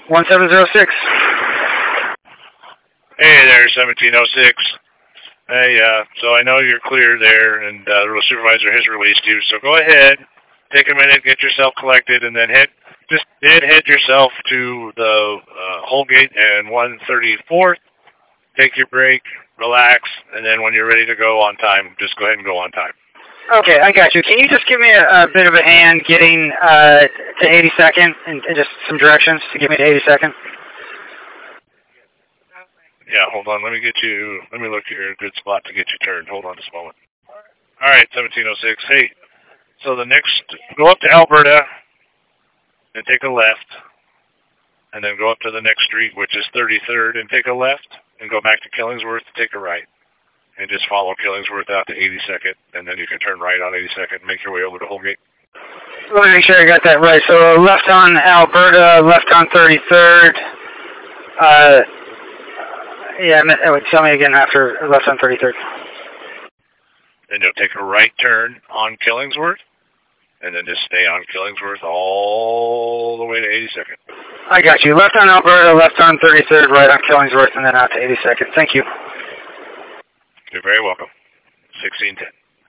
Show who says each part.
Speaker 1: 1706.
Speaker 2: Hey there, 1706. Hey, so I know you're clear there, and the supervisor has released you, so go ahead, take a minute, get yourself collected, and then head yourself to the Holgate and 134th, take your break, relax, and then when you're ready to go on time, just go ahead and go on time.
Speaker 1: Okay, I got you. Can you just give me a bit of a hand getting to 82nd and just some directions to get me to 82nd?
Speaker 2: Yeah, hold on. Let me look here. A good spot to get you turned. Hold on just a moment. All right, 1706. Hey, so go up to Alberta and take a left, and then go up to the next street, which is 33rd, and take a left, and go back to Killingsworth to take a right. And just follow Killingsworth out to 82nd, and then you can turn right on 82nd and make your way over to Holgate.
Speaker 1: Let me make sure I got that right. So left on Alberta, left on 33rd. Tell me again after left on 33rd.
Speaker 2: Then you'll take a right turn on Killingsworth, and then just stay on Killingsworth all the way to 82nd.
Speaker 1: I got you. Left on Alberta, left on 33rd, right on Killingsworth, and then out to 82nd. Thank you.
Speaker 2: You're very welcome. 1610.